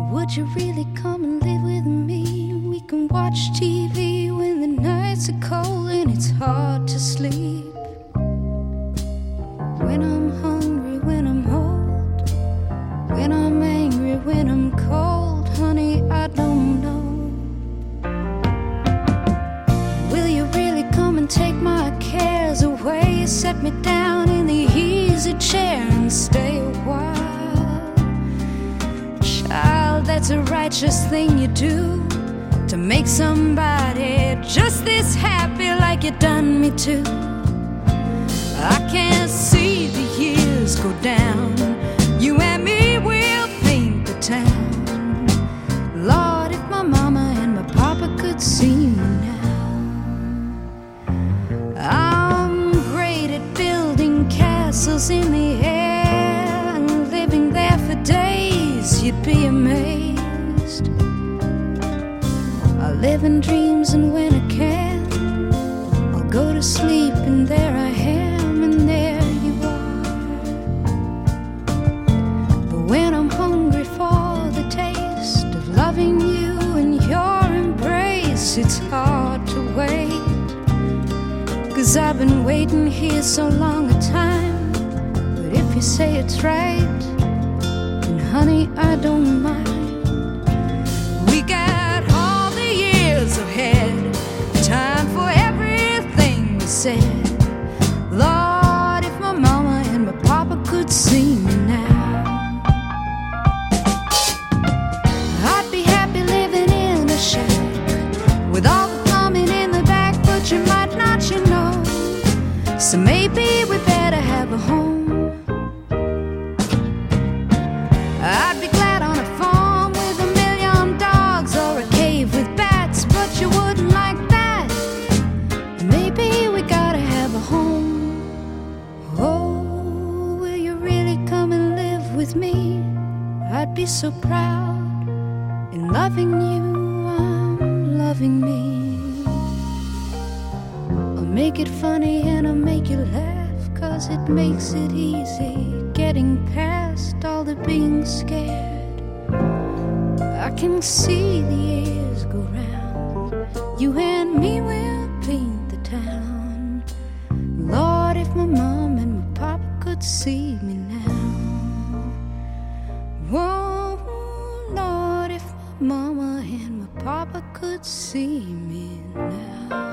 Would you really come and live with me? We can watch TV when the nights are cold and it's hard to sleep. When I'm hungry, when I'm old, when I'm angry, when I'm cold, honey, I don't know. Will you really come and take my cares away? Set me down in the easy chair and stay a while. Child, that's a righteous thing you do, to make somebody just this happy like you done me too. I can't see the years go down. You and me will paint the town. Lord, if my mama and my papa could see me now. I'm great at building castles in the air and living there for days. You'd be amazed. I live in dreams, and when I can, I'll go to sleep, and there I am, and there you are. But when I'm hungry for the taste of loving you and your embrace, it's hard to wait, 'cause I've been waiting here so long a time. But if you say it's right, then honey, I don't mind. We got all the years ahead, time for everything we said. Lord, if my mama and my papa could see me now, I'd be happy living in a shack with all the plumbing in the back, but you might not, you know. So maybe we better have a home. I'd be glad on a farm with 1,000,000 dogs, or a cave with bats, but you wouldn't like that. Maybe we gotta have a home. Oh, will you really come and live with me? I'd be so proud. In loving you, I'm loving me. I'll make it funny and I'll make you laugh, 'cause it makes it easy getting past all the being scared. I can see the years go round. You and me will paint the town. Lord, if my mom and my papa could see me now. Oh, Lord, if my mama and my papa could see me now.